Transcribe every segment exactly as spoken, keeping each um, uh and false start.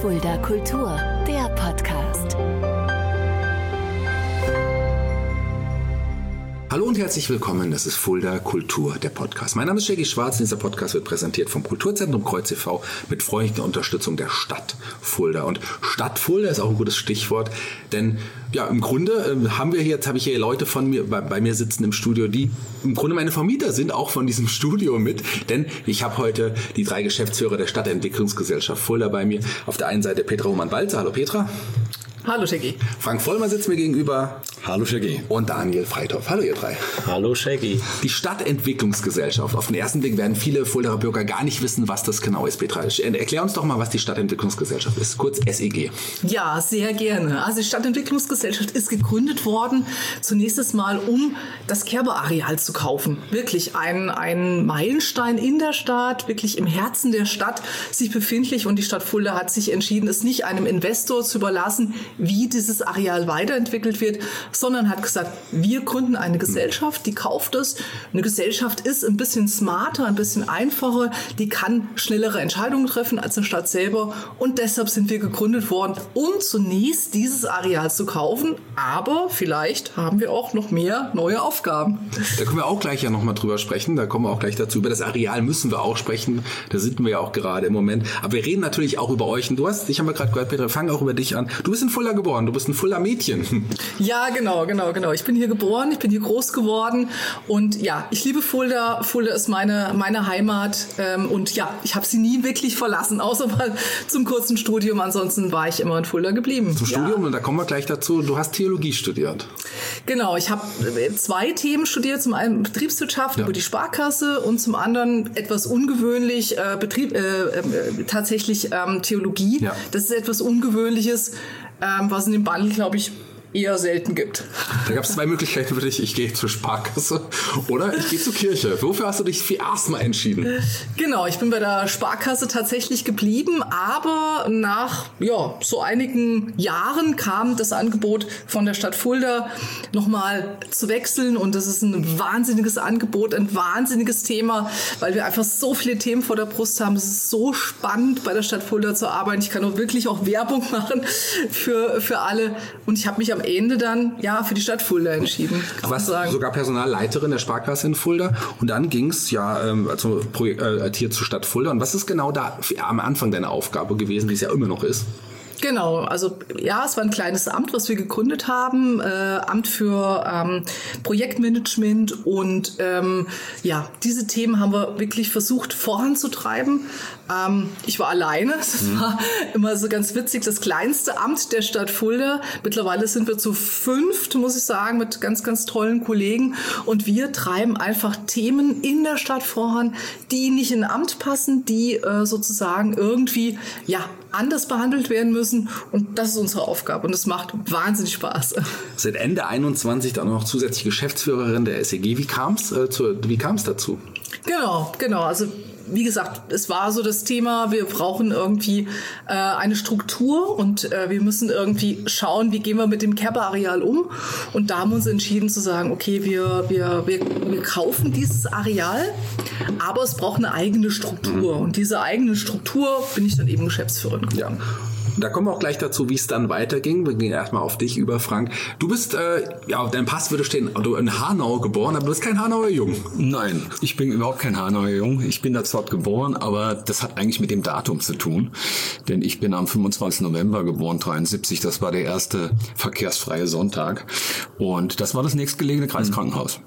Fulda Kultur, der Podcast. Hallo und herzlich willkommen, das ist Fulda Kultur, der Podcast. Mein Name ist Shaggy Schwarz und dieser Podcast wird präsentiert vom Kulturzentrum Kreuz e V mit freundlicher Unterstützung der Stadt Fulda. Und Stadt Fulda ist auch ein gutes Stichwort, denn ja, im Grunde äh, haben wir hier, jetzt habe ich hier Leute von mir, bei, bei mir sitzen im Studio, die im Grunde meine Vermieter sind, auch von diesem Studio mit, denn ich habe heute die drei Geschäftsführer der Stadtentwicklungsgesellschaft Fulda bei mir. Auf der einen Seite Petra Hohmann-Walzer. Hallo Petra. Hallo Shaggy. Frank Vollmer sitzt mir gegenüber. Hallo Shaggy. Und Daniel Freithoff. Hallo ihr drei. Hallo Shaggy. Die Stadtentwicklungsgesellschaft. Auf den ersten Blick werden viele Fuldaer Bürger gar nicht wissen, was das genau ist. Petra, erklär uns doch mal, was die Stadtentwicklungsgesellschaft ist. Kurz S E G. Ja, sehr gerne. Also die Stadtentwicklungsgesellschaft ist gegründet worden, zunächst mal, um das Kerber-Areal zu kaufen. Wirklich ein, ein Meilenstein in der Stadt, wirklich im Herzen der Stadt sich befindlich. Und die Stadt Fulda hat sich entschieden, es nicht einem Investor zu überlassen, wie dieses Areal weiterentwickelt wird, sondern hat gesagt, wir gründen eine Gesellschaft, die kauft es. Eine Gesellschaft ist ein bisschen smarter, ein bisschen einfacher, die kann schnellere Entscheidungen treffen als eine Stadt selber und deshalb sind wir gegründet worden, um zunächst dieses Areal zu kaufen, aber vielleicht haben wir auch noch mehr neue Aufgaben. Da können wir auch gleich ja nochmal drüber sprechen, da kommen wir auch gleich dazu. Über das Areal müssen wir auch sprechen, da sind wir ja auch gerade im Moment. Aber wir reden natürlich auch über euch und du hast, ich habe ja gerade gehört, Petra, fang auch über dich an. Du bist in Fulda geboren, du bist ein Fulda Mädchen. Ja, genau, genau, genau. Ich bin hier geboren, ich bin hier groß geworden und ja, ich liebe Fulda. Fulda ist meine, meine Heimat ähm, und ja, ich habe sie nie wirklich verlassen, außer mal zum kurzen Studium. Ansonsten war ich immer in Fulda geblieben. Zum ja. Studium, und da kommen wir gleich dazu, du hast Theologie studiert. Genau, ich habe zwei Themen studiert, zum einen Betriebswirtschaft ja. über die Sparkasse und zum anderen etwas ungewöhnlich, äh, Betrieb, äh, äh, tatsächlich ähm, Theologie. Ja. Das ist etwas Ungewöhnliches, ähm, was in dem Bundle, glaube ich, eher selten gibt. Da gab es zwei Möglichkeiten für dich. Ich gehe zur Sparkasse oder ich gehe zur Kirche. Wofür hast du dich für erstmal entschieden? Genau, ich bin bei der Sparkasse tatsächlich geblieben, aber nach ja, so einigen Jahren kam das Angebot von der Stadt Fulda nochmal zu wechseln und das ist ein wahnsinniges Angebot, ein wahnsinniges Thema, weil wir einfach so viele Themen vor der Brust haben. Es ist so spannend, bei der Stadt Fulda zu arbeiten. Ich kann auch wirklich auch Werbung machen für, für alle und ich habe mich am Ende dann ja für die Stadt Fulda entschieden. Du warst sogar Personalleiterin der Sparkasse in Fulda und dann ging es ja ähm, also Projekt, äh, hier zur Stadt Fulda. Und was ist genau da am Anfang deine Aufgabe gewesen, die es ja immer noch ist? Genau, also ja, es war ein kleines Amt, was wir gegründet haben, äh, Amt für ähm, Projektmanagement und ähm, ja, diese Themen haben wir wirklich versucht voranzutreiben. Ähm, ich war alleine, das mhm. war immer so ganz witzig, das kleinste Amt der Stadt Fulda. Mittlerweile sind wir zu fünft, muss ich sagen, mit ganz, ganz tollen Kollegen und wir treiben einfach Themen in der Stadt voran, die nicht in ein Amt passen, die äh, sozusagen irgendwie ja anders behandelt werden müssen und das ist unsere Aufgabe und es macht wahnsinnig Spaß. Seit Ende einundzwanzig dann noch zusätzlich Geschäftsführerin der S E G. Wie kam es äh, zu, wie kam es dazu? Genau, genau, also wie gesagt, es war so das Thema, wir brauchen irgendwie äh, eine Struktur und äh, wir müssen irgendwie schauen, wie gehen wir mit dem Kerber-Areal um. Und da haben wir uns entschieden zu sagen, okay, wir, wir, wir, wir kaufen dieses Areal, aber es braucht eine eigene Struktur. Mhm. Und diese eigene Struktur bin ich dann eben Geschäftsführerin geworden. Ja. Da kommen wir auch gleich dazu, wie es dann weiterging. Wir gehen erstmal auf dich über, Frank. Du bist, äh, ja, auf deinem Pass würde stehen, du in Hanau geboren, aber du bist kein Hanauer Jung. Nein, ich bin überhaupt kein Hanauer Jung. Ich bin da dort geboren, aber das hat eigentlich mit dem Datum zu tun. Denn ich bin am fünfundzwanzigsten November geboren, dreiundsiebzig. Das war der erste verkehrsfreie Sonntag. Und das war das nächstgelegene Kreiskrankenhaus.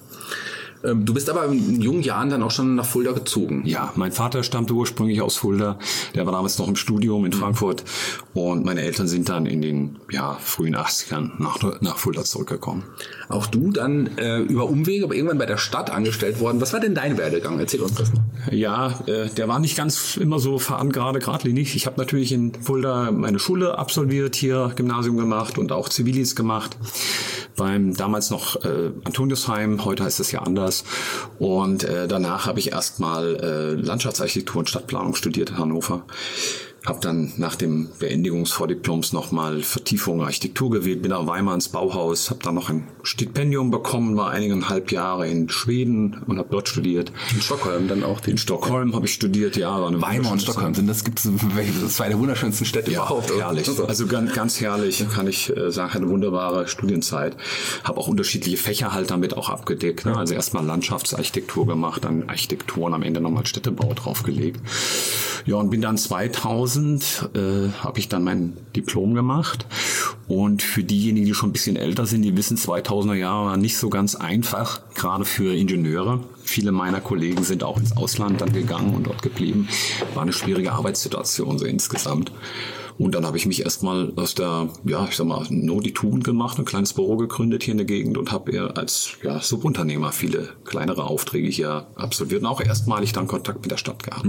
Du bist aber in jungen Jahren dann auch schon nach Fulda gezogen. Ja, mein Vater stammte ursprünglich aus Fulda. Der war damals noch im Studium in Frankfurt. Und meine Eltern sind dann in den ja, frühen achtzigern nach, nach Fulda zurückgekommen. Auch du dann äh, über Umwege, aber irgendwann bei der Stadt angestellt worden. Was war denn dein Werdegang? Erzähl uns das mal. Ja, äh, der war nicht ganz immer so gerade geradlinig. Ich habe natürlich in Fulda meine Schule absolviert, hier Gymnasium gemacht und auch Zivildienst gemacht. Beim damals noch äh, Antoniusheim, heute heißt es ja anders. Und äh, danach habe ich erstmal äh, Landschaftsarchitektur und Stadtplanung studiert in Hannover. Habe dann nach dem Beendigungsvordiploms nochmal Vertiefung Architektur gewählt, bin nach Weimar ins Bauhaus, habe dann noch ein Stipendium bekommen, war eineinhalb Jahre in Schweden und habe dort studiert. In Stockholm dann auch? In Stockholm habe ich studiert, ja. War eine Weimar und Stockholm, sind das gibt es zwei der wunderschönsten Städte ja, überhaupt. Herrlich, also ganz, ganz herrlich, kann ich äh, sagen, eine wunderbare Studienzeit. Habe auch unterschiedliche Fächer halt damit auch abgedeckt. Ne? Also erstmal Landschaftsarchitektur gemacht, dann Architektur und am Ende nochmal Städtebau draufgelegt. Ja, und bin dann zweitausend, äh, habe ich dann mein Diplom gemacht. Und für diejenigen, die schon ein bisschen älter sind, die wissen, zweitausender Jahre war nicht so ganz einfach, gerade für Ingenieure. Viele meiner Kollegen sind auch ins Ausland dann gegangen und dort geblieben. War eine schwierige Arbeitssituation so insgesamt. Und dann habe ich mich erstmal aus der, ja, ich sag mal, Not die Tugend gemacht, ein kleines Büro gegründet hier in der Gegend und habe eher als ja, Subunternehmer viele kleinere Aufträge hier absolviert und auch erstmalig dann Kontakt mit der Stadt gehabt.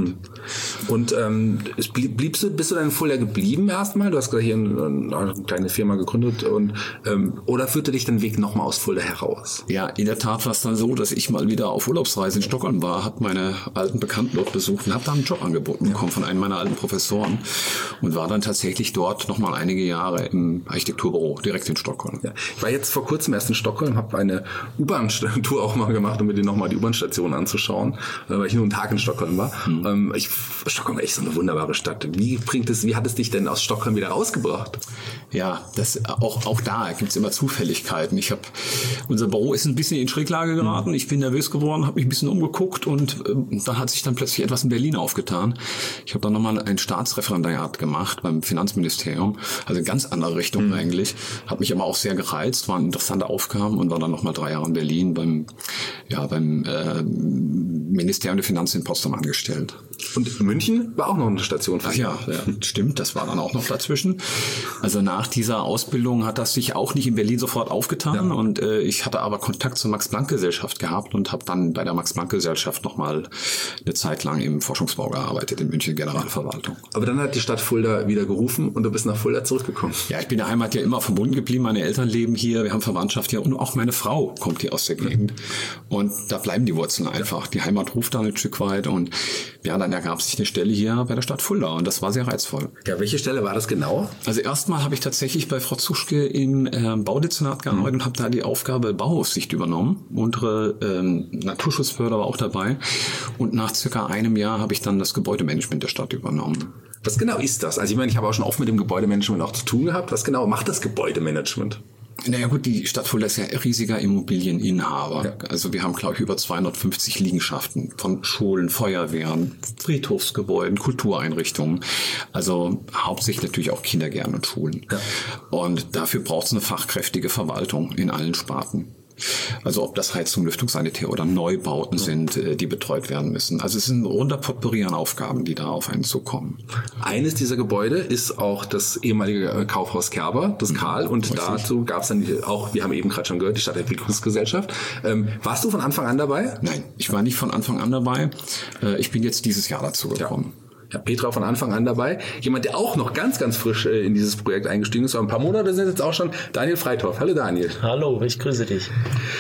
Und ähm, blieb, bliebst du, bist du dann in Fulda geblieben erstmal? Du hast gerade hier eine, eine kleine Firma gegründet und ähm, oder führte dich dein Weg nochmal aus Fulda heraus? Ja, in der Tat war es dann so, dass ich mal wieder auf Urlaubsreise in Stockholm war, habe meine alten Bekannten dort besucht und habe da einen Job angeboten bekommen von einem meiner alten Professoren und war dann tatsächlich tatsächlich dort noch mal einige Jahre im Architekturbüro, direkt in Stockholm. Ja, ich war jetzt vor kurzem erst in Stockholm, habe eine U-Bahn-Tour auch mal gemacht, um mir noch mal die U-Bahn-Station anzuschauen, weil ich nur einen Tag in Stockholm war. Mhm. Ich, Stockholm war echt so eine wunderbare Stadt. Wie bringt es, wie hat es dich denn aus Stockholm wieder rausgebracht? Ja, das auch auch da gibt es immer Zufälligkeiten. Ich habe unser Büro ist ein bisschen in Schräglage geraten. Ich bin nervös geworden, habe mich ein bisschen umgeguckt und äh, da hat sich dann plötzlich etwas in Berlin aufgetan. Ich habe dann nochmal ein Staatsreferendariat gemacht beim Finanzministerium, also in ganz andere Richtung mhm. eigentlich. Hat mich aber auch sehr gereizt, waren interessante Aufgaben und war dann nochmal drei Jahre in Berlin beim ja beim äh, Ministerium der Finanzen in Potsdam angestellt. Und München war auch noch eine Station für Ach ja, ja, stimmt, das war dann auch noch dazwischen. Also nach dieser Ausbildung hat das sich auch nicht in Berlin sofort aufgetan ja. und äh, ich hatte aber Kontakt zur Max-Planck-Gesellschaft gehabt und habe dann bei der Max-Planck-Gesellschaft nochmal eine Zeit lang im Forschungsbau gearbeitet, in München Generalverwaltung. Aber dann hat die Stadt Fulda wieder gerufen und du bist nach Fulda zurückgekommen. Ja, ich bin der Heimat ja immer verbunden geblieben, meine Eltern leben hier, wir haben Verwandtschaft hier und auch meine Frau kommt hier aus der Gegend und da bleiben die Wurzeln einfach. Die Heimat ruft da ein Stück weit und ja, dann ergab sich eine Stelle hier bei der Stadt Fulda und das war sehr reizvoll. Ja, welche Stelle war das genau? Also erstmal habe ich tatsächlich bei Frau Zuschke im äh, Baudezernat gearbeitet mhm. und habe da die Aufgabe Bauaufsicht übernommen. Unsere ähm, Naturschutzbehörde war auch dabei und nach circa einem Jahr habe ich dann das Gebäudemanagement der Stadt übernommen. Was genau ist das? Also ich meine, ich habe auch schon oft mit dem Gebäudemanagement auch zu tun gehabt. Was genau macht das Gebäudemanagement? Naja gut, die Stadt Fulda ist ja riesiger Immobilieninhaber. Ja. Also wir haben, glaube ich, über zweihundertfünfzig Liegenschaften von Schulen, Feuerwehren, Friedhofsgebäuden, Kultureinrichtungen. Also hauptsächlich natürlich auch Kindergärten und Schulen. Ja. Und dafür braucht es eine fachkräftige Verwaltung in allen Sparten. Also ob das Heizung, Lüftung, Sanitär oder Neubauten sind, die betreut werden müssen. Also es ist ein runder Potpourri an Aufgaben, die da auf einen zukommen. Eines dieser Gebäude ist auch das ehemalige Kaufhaus Kerber, das Karl. Und Richtig. Dazu gab es dann auch, wir haben eben gerade schon gehört, die Stadtentwicklungsgesellschaft. Ähm, warst du von Anfang an dabei? Nein, ich war nicht von Anfang an dabei. Ich bin jetzt dieses Jahr dazu gekommen. Ja. Ja, Petra von Anfang an dabei. Jemand, der auch noch ganz, ganz frisch äh, in dieses Projekt eingestiegen ist. Aber ein paar Monate sind jetzt auch schon Daniel Freitorf. Hallo Daniel. Hallo, ich grüße dich.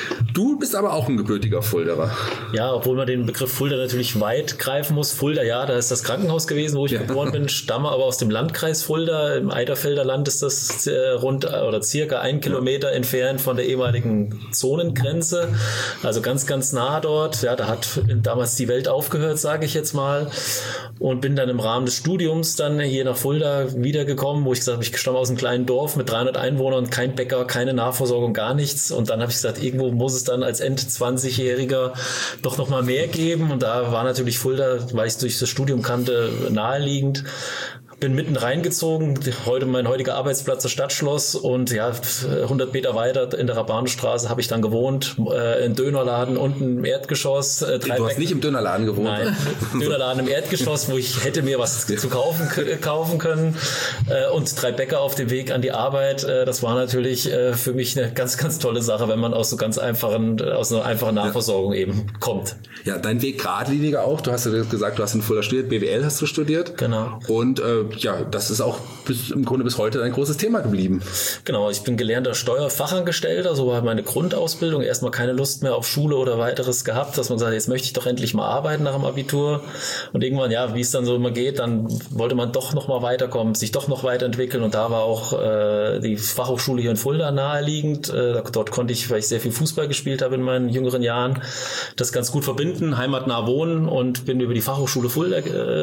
Du bist aber auch ein gebürtiger Fulderer. Ja, obwohl man den Begriff Fulda natürlich weit greifen muss. Fulda, ja, da ist das Krankenhaus gewesen, wo ich ja. geboren bin, stamme aber aus dem Landkreis Fulda. Im Eiderfelder Land ist das äh, rund oder circa ein Kilometer ja. entfernt von der ehemaligen Zonengrenze. Also ganz, ganz nah dort. Ja, da hat damals die Welt aufgehört, sage ich jetzt mal. Und bin dann im Rahmen des Studiums dann hier nach Fulda wiedergekommen, wo ich gesagt habe, ich stamme aus einem kleinen Dorf mit dreihundert Einwohnern, kein Bäcker, keine Nahversorgung, gar nichts. Und dann habe ich gesagt, irgendwo muss es dann als End-zwanzigjähriger doch noch mal mehr geben. Und da war natürlich Fulda, weil ich es durch das Studium kannte, naheliegend. Bin mitten reingezogen, heute mein heutiger Arbeitsplatz das Stadtschloss und ja, hundert Meter weiter in der Rabanenstraße habe ich dann gewohnt, äh, ein Dönerladen unten im Erdgeschoss. Äh, drei du hast Bäck- nicht im Dönerladen gewohnt? Nein, Dönerladen im Erdgeschoss, wo ich hätte mir was zu kaufen, k- kaufen können äh, und drei Bäcker auf dem Weg an die Arbeit. Äh, das war natürlich äh, für mich eine ganz, ganz tolle Sache, wenn man aus so ganz einfachen, aus einer einfachen Nahversorgung ja. eben kommt. Ja, dein Weg geradliniger auch. Du hast ja gesagt, du hast in Fulda studiert, B W L hast du studiert. Genau. Und äh, ja, das ist auch bis, im Grunde bis heute ein großes Thema geblieben. Genau, ich bin gelernter Steuerfachangestellter, so war meine Grundausbildung. Erstmal keine Lust mehr auf Schule oder weiteres gehabt, dass man sagt, jetzt möchte ich doch endlich mal arbeiten nach dem Abitur. Und irgendwann, ja, wie es dann so immer geht, dann wollte man doch noch mal weiterkommen, sich doch noch weiterentwickeln. Und da war auch äh, die Fachhochschule hier in Fulda naheliegend. Äh, dort konnte ich, weil ich sehr viel Fußball gespielt habe in meinen jüngeren Jahren, das ganz gut verbinden, heimatnah wohnen, und bin über die Fachhochschule Fulda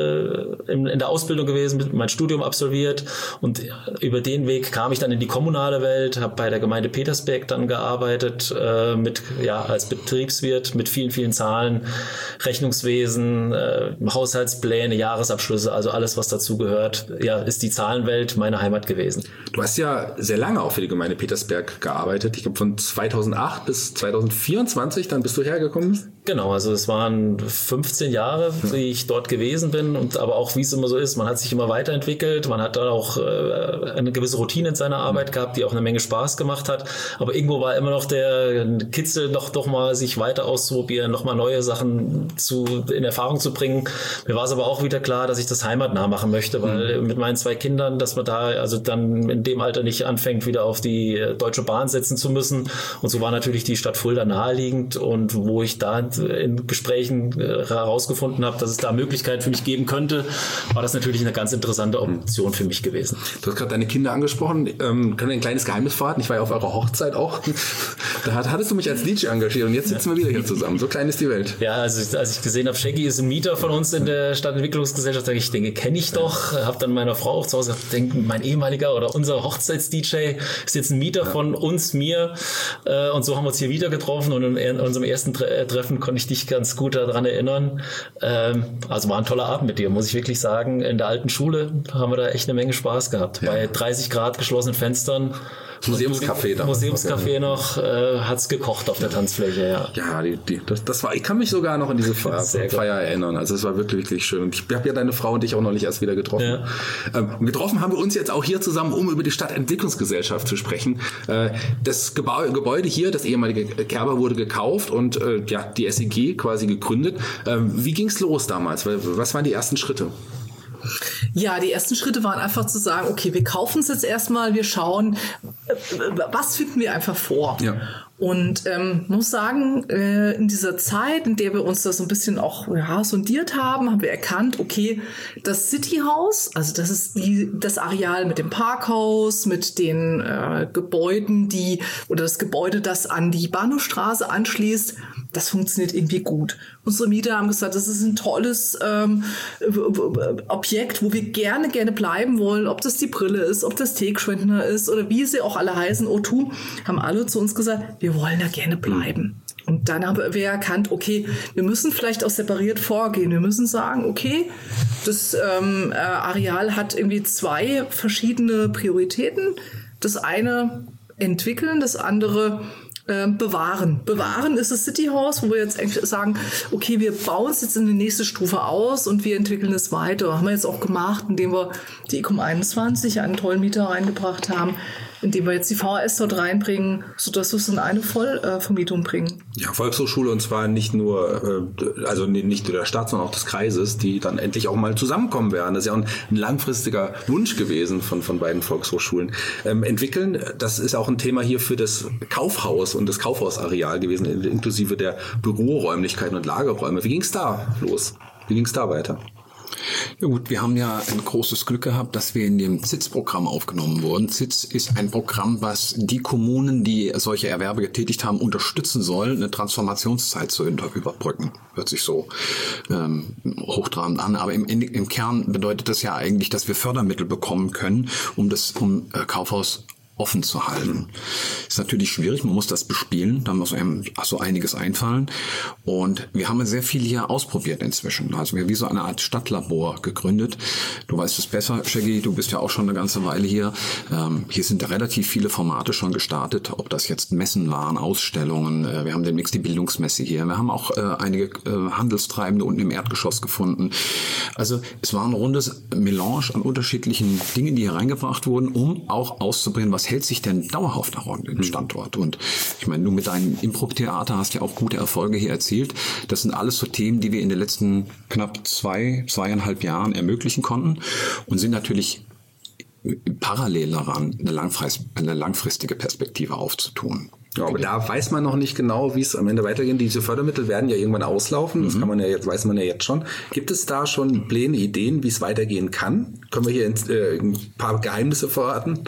äh, in, in der Ausbildung gewesen, mein Studium absolviert, und über den Weg kam ich dann in die kommunale Welt, habe bei der Gemeinde Petersberg dann gearbeitet, äh, mit ja als Betriebswirt mit vielen, vielen Zahlen, Rechnungswesen, äh, Haushaltspläne, Jahresabschlüsse, also alles, was dazu gehört, ja, ist die Zahlenwelt meine Heimat gewesen. Du hast ja sehr lange auch für die Gemeinde Petersberg gearbeitet. Ich glaube von zweitausendacht bis zweitausendvierundzwanzig, dann bist du hergekommen. Genau, also es waren fünfzehn Jahre, die ich dort gewesen bin, und aber auch, wie es immer so ist, man hat sich immer weiterentwickelt, man hat dann auch äh, eine gewisse Routine in seiner Arbeit gehabt, die auch eine Menge Spaß gemacht hat, aber irgendwo war immer noch der Kitzel, noch doch mal sich weiter auszuprobieren, noch mal neue Sachen zu in Erfahrung zu bringen. Mir war es aber auch wieder klar, dass ich das heimatnah machen möchte, weil mhm. mit meinen zwei Kindern, dass man da also dann in dem Alter nicht anfängt, wieder auf die Deutsche Bahn setzen zu müssen, und so war natürlich die Stadt Fulda naheliegend, und wo ich da in Gesprächen herausgefunden habe, dass es da Möglichkeiten für mich geben könnte, war das natürlich eine ganz interessante Option für mich gewesen. Du hast gerade deine Kinder angesprochen. Ähm, können wir ein kleines Geheimnis verraten? Ich war ja auf eurer Hochzeit auch. Da hattest du mich als D J engagiert, und jetzt sitzen wir wieder hier zusammen. So klein ist die Welt. Ja, also als ich gesehen habe, Shaggy ist ein Mieter von uns in der Stadtentwicklungsgesellschaft, ich denke, kenne ich doch. Habe dann meiner Frau auch zu Hause gesagt, denke, mein ehemaliger oder unser Hochzeits-D J ist jetzt ein Mieter ja. von uns, mir. Und so haben wir uns hier wieder getroffen, und in unserem ersten Treffen konnte ich dich ganz gut daran erinnern. Also war ein toller Abend mit dir, muss ich wirklich sagen. In der alten Schule haben wir da echt eine Menge Spaß gehabt. Ja. Bei dreißig Grad geschlossenen Fenstern. Museumscafé da. Museumscafé ja. noch, äh, hat's gekocht auf der Tanzfläche, ja. Ja, die, die, das, das war, ich kann mich sogar noch an diese Feier, Feier erinnern. Also es war wirklich, wirklich schön. Und ich habe ja deine Frau und dich auch neulich erst wieder getroffen. Ja. Ähm, und getroffen haben wir uns jetzt auch hier zusammen, um über die Stadtentwicklungsgesellschaft zu sprechen. Äh, das Gebäude, Gebäude hier, das ehemalige Kerber, wurde gekauft und äh, ja, die S E G quasi gegründet. Ähm, wie ging's los damals? Was waren die ersten Schritte? Ja, die ersten Schritte waren einfach zu sagen, okay, wir kaufen es jetzt erstmal, wir schauen, was finden wir einfach vor. Ja. Und ähm, muss sagen, äh, in dieser Zeit, in der wir uns das so ein bisschen auch ja, sondiert haben, haben wir erkannt, okay, das Cityhaus, also das ist die, das Areal mit dem Parkhaus, mit den äh, Gebäuden, die oder das Gebäude, das an die Bahnhofstraße anschließt, das funktioniert irgendwie gut. Unsere Mieter haben gesagt, das ist ein tolles ähm, Objekt, wo wir gerne, gerne bleiben wollen, ob das die Brille ist, ob das Tegschwendner ist oder wie sie auch alle heißen, O zwei, haben alle zu uns gesagt, wir wollen da gerne bleiben. Und dann haben wir erkannt, okay, wir müssen vielleicht auch separiert vorgehen. Wir müssen sagen, okay, das ähm, Areal hat irgendwie zwei verschiedene Prioritäten. Das eine entwickeln, das andere äh, bewahren. Bewahren ist das Cityhaus, wo wir jetzt eigentlich sagen, okay, wir bauen es jetzt in die nächste Stufe aus und wir entwickeln es weiter. Haben wir jetzt auch gemacht, indem wir die Ecom einundzwanzig, einen tollen Mieter reingebracht haben, indem wir jetzt die V H S dort reinbringen, sodass wir es in eine Vollvermietung bringen. Ja, Volkshochschule, und zwar nicht nur, also nicht nur der Stadt, sondern auch des Kreises, die dann endlich auch mal zusammenkommen werden. Das ist ja auch ein, ein langfristiger Wunsch gewesen von, von beiden Volkshochschulen. Ähm, entwickeln, das ist auch ein Thema hier für das Kaufhaus und das Kaufhausareal gewesen, inklusive der Büroräumlichkeiten und Lagerräume. Wie ging es da los? Wie ging es da weiter? Ja gut, wir haben ja ein großes Glück gehabt, dass wir in dem Z I Z-Programm aufgenommen wurden. Z I Z ist ein Programm, was die Kommunen, die solche Erwerbe getätigt haben, unterstützen soll, eine Transformationszeit zu überbrücken. Hört sich so ähm, hochtrabend an, aber im, im Kern bedeutet das ja eigentlich, dass wir Fördermittel bekommen können, um das um äh, Kaufhaus offen zu halten. Ist natürlich schwierig, man muss das bespielen, da muss einem so einiges einfallen. Und wir haben sehr viel hier ausprobiert inzwischen. Also wir haben wie so eine Art Stadtlabor gegründet. Du weißt es besser, Shaggy, du bist ja auch schon eine ganze Weile hier. Ähm, hier sind relativ viele Formate schon gestartet, ob das jetzt Messen waren, Ausstellungen. Äh, wir haben demnächst die Bildungsmesse hier. Wir haben auch äh, einige äh, Handelstreibende unten im Erdgeschoss gefunden. Also es war ein rundes Melange an unterschiedlichen Dingen, die hier reingebracht wurden, um auch auszuprobieren, was was hält sich denn dauerhaft noch an dem Standort? Und ich meine, du mit deinem Impro-Theater hast ja auch gute Erfolge hier erzielt. Das sind alles so Themen, die wir in den letzten knapp zwei, zweieinhalb Jahren ermöglichen konnten und sind natürlich parallel daran, eine, langfrist, eine langfristige Perspektive aufzutun. Ja, aber da weiß man noch nicht genau, wie es am Ende weitergeht. Diese Fördermittel werden ja irgendwann auslaufen. Das kann man ja jetzt, weiß man ja jetzt schon. Gibt es da schon Pläne, Ideen, wie es weitergehen kann? Können wir hier ins, äh, ein paar Geheimnisse verraten?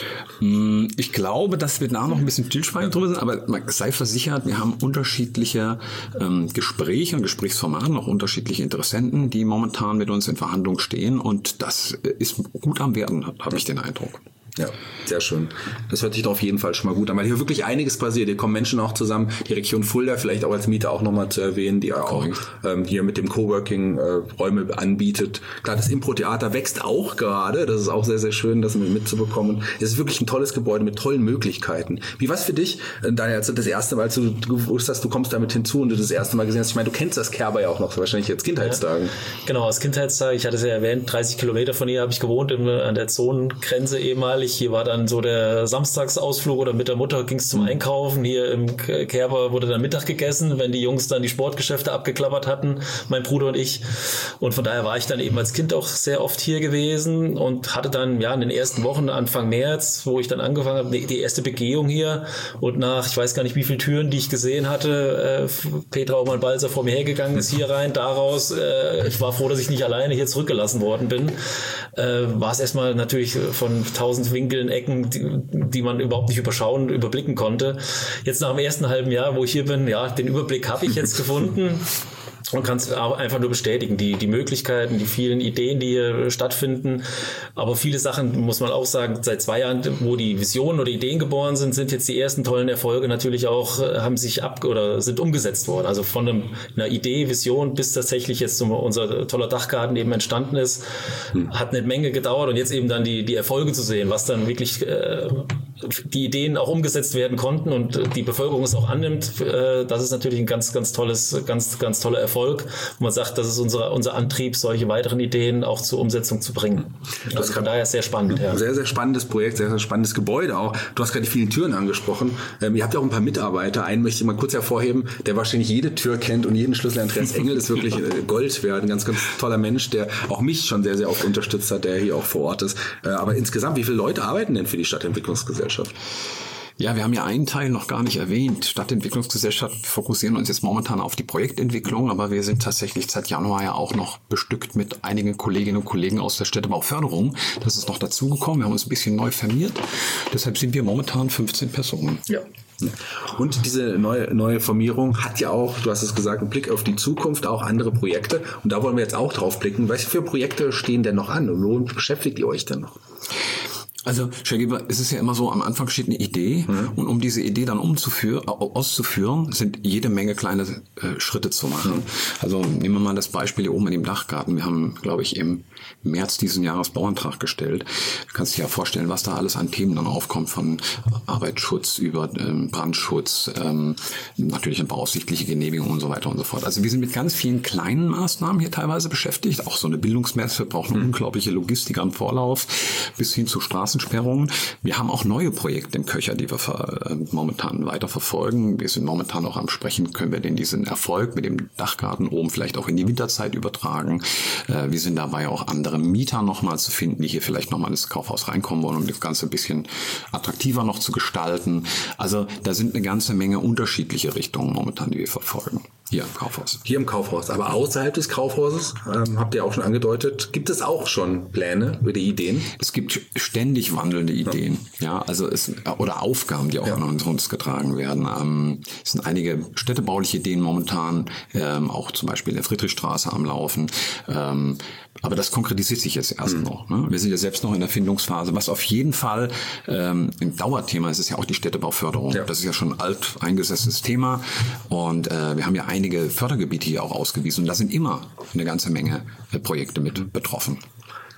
Ich glaube, dass wir da noch ein bisschen stillschweigend drüber sind, aber sei versichert, wir haben unterschiedliche ähm, Gespräche und Gesprächsformate, auch unterschiedliche Interessenten, die momentan mit uns in Verhandlung stehen und das ist gut am Werden, habe ich den Eindruck. Ja, sehr schön. Das hört sich doch auf jeden Fall schon mal gut an, weil hier wirklich einiges passiert. Hier kommen Menschen auch zusammen. Die Region Fulda vielleicht auch als Mieter auch nochmal zu erwähnen, die auch ähm, hier mit dem Coworking äh, Räume anbietet. Klar, das Impro-Theater wächst auch gerade. Das ist auch sehr, sehr schön, das mitzubekommen. Es ist wirklich ein tolles Gebäude mit tollen Möglichkeiten. Wie war es für dich, Daniel, als du das erste Mal, als du gewusst hast, du kommst damit hinzu und du das erste Mal gesehen hast? Ich meine, du kennst das Kerber ja auch noch, wahrscheinlich jetzt Kindheitstagen. Ja, genau, aus Kindheitstagen. Ich hatte es ja erwähnt, dreißig Kilometer von hier habe ich gewohnt, in, an der Zonengrenze ehemalig. Hier war dann so der Samstagsausflug oder mit der Mutter ging es zum Einkaufen. Hier im Kerber wurde dann Mittag gegessen, wenn die Jungs dann die Sportgeschäfte abgeklappert hatten, mein Bruder und ich. Und von daher war ich dann eben als Kind auch sehr oft hier gewesen und hatte dann ja in den ersten Wochen, Anfang März, wo ich dann angefangen habe, die erste Begehung hier und nach, ich weiß gar nicht wie viele Türen, die ich gesehen hatte, äh, Petra Aumann-Balzer vor mir hergegangen ist hier rein, daraus, äh, ich war froh, dass ich nicht alleine hier zurückgelassen worden bin, äh, war es erstmal natürlich von tausend Winkeln, Ecken, die, die man überhaupt nicht überschauen, überblicken konnte. Jetzt nach dem ersten halben Jahr, wo ich hier bin, ja, den Überblick habe ich jetzt gefunden. Und kann es einfach nur bestätigen, die, die Möglichkeiten, die vielen Ideen, die hier stattfinden. Aber viele Sachen, muss man auch sagen, seit zwei Jahren, wo die Visionen oder Ideen geboren sind, sind jetzt die ersten tollen Erfolge natürlich auch, haben sich ab oder sind umgesetzt worden. Also von einem, einer Idee, Vision bis tatsächlich jetzt unser toller Dachgarten eben entstanden ist, hat eine Menge gedauert und jetzt eben dann die, die Erfolge zu sehen, was dann wirklich äh, die Ideen auch umgesetzt werden konnten und die Bevölkerung es auch annimmt, äh, das ist natürlich ein ganz, ganz tolles, ganz, ganz toller Erfolg. Wo man sagt, das ist unser, unser Antrieb, solche weiteren Ideen auch zur Umsetzung zu bringen. Das also von daher sehr spannend. Ja. Sehr, sehr spannendes Projekt, sehr, sehr spannendes Gebäude auch. Du hast gerade die vielen Türen angesprochen. Ähm, ihr habt ja auch ein paar Mitarbeiter. Einen möchte ich mal kurz hervorheben, der wahrscheinlich jede Tür kennt und jeden Schlüssel. Andreas Engel ist wirklich äh, Gold wert. Ein ganz, ganz toller Mensch, der auch mich schon sehr, sehr oft unterstützt hat, der hier auch vor Ort ist. Äh, aber insgesamt, wie viele Leute arbeiten denn für die Stadtentwicklungsgesellschaft? Ja, wir haben ja einen Teil noch gar nicht erwähnt. Stadtentwicklungsgesellschaft, wir fokussieren uns jetzt momentan auf die Projektentwicklung, aber wir sind tatsächlich seit Januar ja auch noch bestückt mit einigen Kolleginnen und Kollegen aus der Städtebauförderung. Das ist noch dazugekommen. Wir haben uns ein bisschen neu firmiert. Deshalb sind wir momentan fünfzehn Personen. Ja. Und diese neue, neue Formierung hat ja auch, du hast es gesagt, einen Blick auf die Zukunft, auch andere Projekte. Und da wollen wir jetzt auch drauf blicken. Was für Projekte stehen denn noch an und womit beschäftigt ihr euch denn noch? Also, Schägeber, es ist ja immer so, am Anfang steht eine Idee mhm. und um diese Idee dann umzuführen, auszuführen, sind jede Menge kleine äh, Schritte zu machen. Mhm. Also nehmen wir mal das Beispiel hier oben in dem Dachgarten. Wir haben, glaube ich, im März diesen Jahres Bauantrag gestellt. Du kannst dir ja vorstellen, was da alles an Themen dann aufkommt, von Arbeitsschutz über ähm, Brandschutz, ähm, natürlich eine bauaufsichtliche Genehmigung und so weiter und so fort. Also wir sind mit ganz vielen kleinen Maßnahmen hier teilweise beschäftigt. Auch so eine Bildungsmesse braucht eine mhm. unglaubliche Logistik am Vorlauf bis hin zu Straßen. Sperrungen. Wir haben auch neue Projekte im Köcher, die wir ver, äh, momentan weiter verfolgen. Wir sind momentan auch am Sprechen, können wir denn diesen Erfolg mit dem Dachgarten oben vielleicht auch in die Winterzeit übertragen. Äh, wir sind dabei auch andere Mieter nochmal zu finden, die hier vielleicht nochmal ins Kaufhaus reinkommen wollen, um das Ganze ein bisschen attraktiver noch zu gestalten. Also da sind eine ganze Menge unterschiedliche Richtungen momentan, die wir verfolgen. Hier im Kaufhaus. Hier im Kaufhaus. Aber außerhalb des Kaufhauses, ähm, habt ihr auch schon angedeutet, gibt es auch schon Pläne oder Ideen? Es gibt ständig wandelnde Ideen. Ja, ja also es, oder Aufgaben, die auch ja. an uns getragen werden. Ähm, es sind einige städtebauliche Ideen momentan, ähm, auch zum Beispiel in der Friedrichstraße am Laufen. Ähm, aber das konkretisiert sich jetzt erst mhm. noch. Ne? Wir sind ja selbst noch in der Findungsphase. Was auf jeden Fall ähm, ein Dauerthema ist, ist ja auch die Städtebauförderung. Ja. Das ist ja schon ein alt eingesessenes Thema. Und äh, wir haben ja einige Fördergebiete hier auch ausgewiesen. Und da sind immer eine ganze Menge äh, Projekte mit betroffen.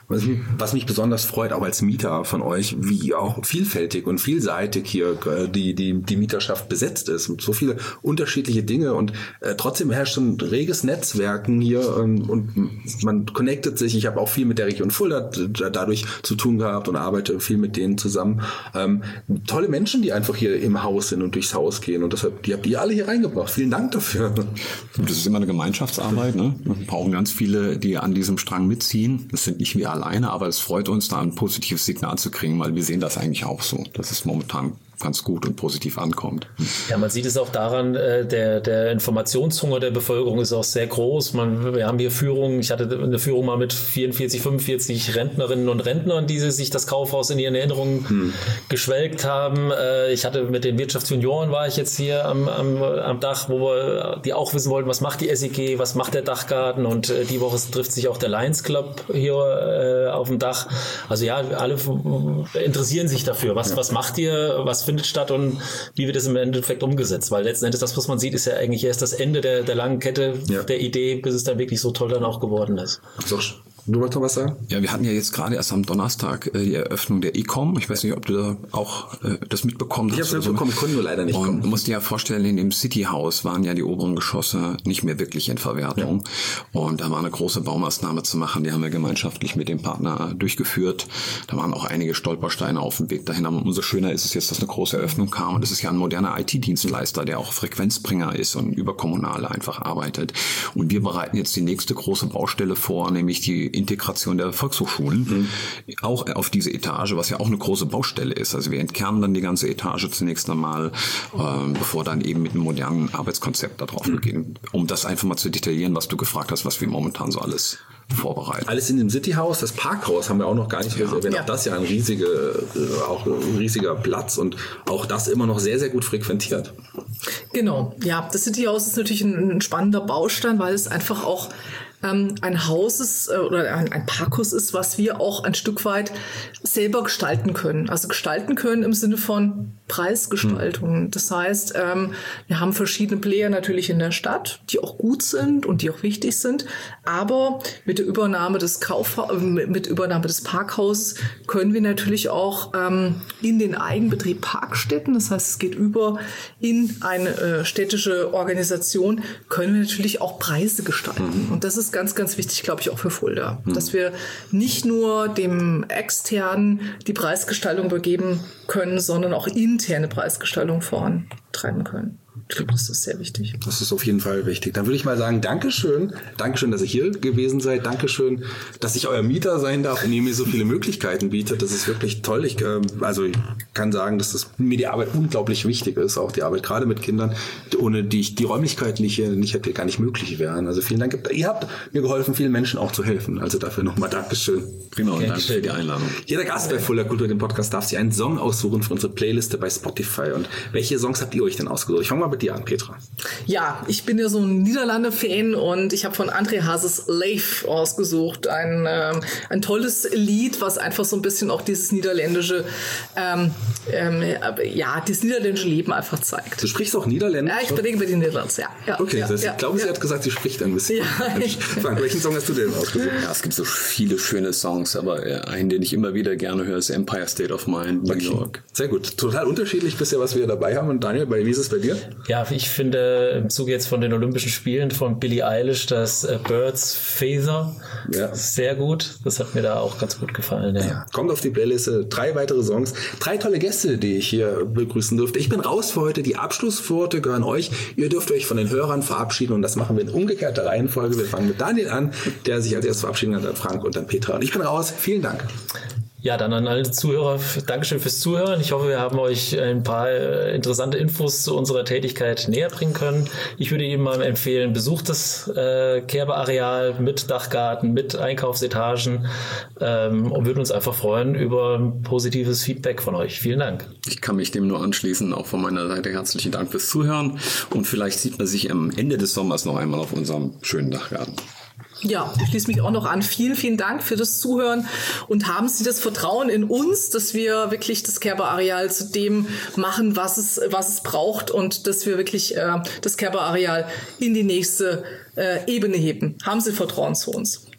Was mich, was mich besonders freut, auch als Mieter von euch, wie auch vielfältig und vielseitig hier die, die, die Mieterschaft besetzt ist. Und so viele unterschiedliche Dinge und äh, trotzdem herrscht ein reges Netzwerken hier ähm, und man connectet sich. Ich habe auch viel mit der Region Fulda dadurch zu tun gehabt und arbeite viel mit denen zusammen. Ähm, tolle Menschen, die einfach hier im Haus sind und durchs Haus gehen und deshalb, die habt ihr alle hier reingebracht. Vielen Dank dafür. Das ist immer eine Gemeinschaftsarbeit, ne? Wir brauchen ganz viele, die an diesem Strang mitziehen. Das sind nicht wir alleine, aber es freut uns, da ein positives Signal zu kriegen, weil wir sehen das eigentlich auch so. Das ist momentan ganz gut und positiv ankommt. Ja, man sieht es auch daran, äh, der, der Informationshunger der Bevölkerung ist auch sehr groß. Man, wir haben hier Führungen, ich hatte eine Führung mal mit vierundvierzig, fünfundvierzig Rentnerinnen und Rentnern, die sich das Kaufhaus in ihren Erinnerungen hm. geschwelgt haben. Äh, ich hatte mit den Wirtschaftsjunioren war ich jetzt hier am, am, am Dach, wo wir, die auch wissen wollten, was macht die S E G, was macht der Dachgarten und äh, die Woche trifft sich auch der Lions Club hier äh, auf dem Dach. Also ja, alle interessieren sich dafür. Was, ja. was macht ihr, was findet statt und wie wird es im Endeffekt umgesetzt? Weil letzten Endes das, was man sieht, ist ja eigentlich erst das Ende der, der langen Kette ja. der Idee, bis es dann wirklich so toll dann auch geworden ist. So, du wolltest noch was sagen? Ja, wir hatten ja jetzt gerade erst am Donnerstag äh, die Eröffnung der E-Com. Ich weiß nicht, ob du da auch äh, das mitbekommen hast. Ich habe es mitbekommen, konnten nur leider nicht und kommen. Du musst dir ja vorstellen, in dem City-Haus waren ja die oberen Geschosse nicht mehr wirklich in Verwertung. Ja. Und da war eine große Baumaßnahme zu machen. Die haben wir gemeinschaftlich mit dem Partner durchgeführt. Da waren auch einige Stolpersteine auf dem Weg dahin. Aber umso schöner ist es jetzt, dass eine große Eröffnung kam. Und das ist ja ein moderner I T-Dienstleister, der auch Frequenzbringer ist und überkommunal einfach arbeitet. Und wir bereiten jetzt die nächste große Baustelle vor, nämlich die Integration der Volkshochschulen, mhm. auch auf diese Etage, was ja auch eine große Baustelle ist. Also wir entkernen dann die ganze Etage zunächst einmal, äh, bevor dann eben mit einem modernen Arbeitskonzept da drauf mhm. gehen, um das einfach mal zu detaillieren, was du gefragt hast, was wir momentan so alles vorbereiten. Alles in dem Cityhaus, das Parkhaus haben wir auch noch gar nicht gesehen. Ja. Auch das ja ein riesige, auch ein riesiger Platz und auch das immer noch sehr, sehr gut frequentiert. Genau, ja, das Cityhaus ist natürlich ein, ein spannender Baustein, weil es einfach auch ähm, ein Haus ist äh, oder ein, ein Parkhaus ist, was wir auch ein Stück weit selber gestalten können. Also gestalten können im Sinne von Preisgestaltung. Hm. Das heißt, ähm, wir haben verschiedene Player natürlich in der Stadt, die auch gut sind und die auch wichtig sind, aber mit der Übernahme des Kaufha- mit Übernahme des Parkhauses können wir natürlich auch ähm, in den Eigenbetrieb Parkstätten, das heißt, es geht über in eine äh, städtische Organisation, können wir natürlich auch Preise gestalten. Mhm. Und das ist ganz, ganz wichtig, glaube ich, auch für Fulda, mhm. dass wir nicht nur dem Externen die Preisgestaltung übergeben können, sondern auch interne Preisgestaltung vorantreiben können. Ich glaube, das ist sehr wichtig. Das ist auf jeden Fall wichtig. Dann würde ich mal sagen, Dankeschön. Dankeschön, dass ihr hier gewesen seid. Dankeschön, dass ich euer Mieter sein darf und ihr mir so viele Möglichkeiten bietet. Das ist wirklich toll. Ich, äh, also ich kann sagen, dass das, mir die Arbeit unglaublich wichtig ist. Auch die Arbeit gerade mit Kindern, ohne die ich die Räumlichkeiten nicht, nicht hätte, gar nicht möglich wären. Also vielen Dank. Ihr habt mir geholfen, vielen Menschen auch zu helfen. Also dafür nochmal Dankeschön. Prima und danke für die Einladung. Jeder Gast bei Fulda Kultur, dem Podcast, darf sich einen Song aussuchen für unsere Playliste bei Spotify. Und welche Songs habt ihr euch denn ausgesucht? Ich fange mal mit dir an, Petra. Ja, ich bin ja so ein Niederlande-Fan und ich habe von André Hazes Leef ausgesucht. Ein, ähm, ein tolles Lied, was einfach so ein bisschen auch dieses niederländische, ähm, ähm, ja, dieses niederländische Leben einfach zeigt. Du sprichst auch Niederländisch? Ja, ich spreche mit den Niederlands, ja. ja okay, ja, das, ja, ich glaube, ja. sie hat gesagt, sie spricht ein bisschen. Ja. Frank, welchen Song hast du denn ausgesucht? Ja, es gibt so viele schöne Songs, aber einen, den ich immer wieder gerne höre, ist Empire State of Mind, New okay. York. Sehr gut. Total unterschiedlich bisher, was wir dabei haben. Und Daniel, wie ist es bei dir? Ja, ich finde im Zuge jetzt von den Olympischen Spielen von Billie Eilish das äh, Birds Feather ja. sehr gut. Das hat mir da auch ganz gut gefallen. Ja. Ja, kommt auf die Playliste. Drei weitere Songs. Drei tolle Gäste, die ich hier begrüßen durfte. Ich bin raus für heute. Die Abschlussworte gehören euch. Ihr dürft euch von den Hörern verabschieden und das machen wir in umgekehrter Reihenfolge. Wir fangen mit Daniel an, der sich als erstes verabschieden hat, dann Frank und dann Petra. Und ich bin raus. Vielen Dank. Ja, dann an alle Zuhörer, Dankeschön fürs Zuhören. Ich hoffe, wir haben euch ein paar interessante Infos zu unserer Tätigkeit näher bringen können. Ich würde Ihnen mal empfehlen, besucht das äh, Kerbe-Areal mit Dachgarten, mit Einkaufsetagen ähm, und würden uns einfach freuen über positives Feedback von euch. Vielen Dank. Ich kann mich dem nur anschließen. Auch von meiner Seite herzlichen Dank fürs Zuhören und vielleicht sieht man sich am Ende des Sommers noch einmal auf unserem schönen Dachgarten. Ja, ich schließe mich auch noch an. Vielen, vielen Dank für das Zuhören und haben Sie das Vertrauen in uns, dass wir wirklich das Kerbe-Areal zu dem machen, was es, was es braucht und dass wir wirklich äh, das Kerbe-Areal in die nächste äh, Ebene heben. Haben Sie Vertrauen zu uns.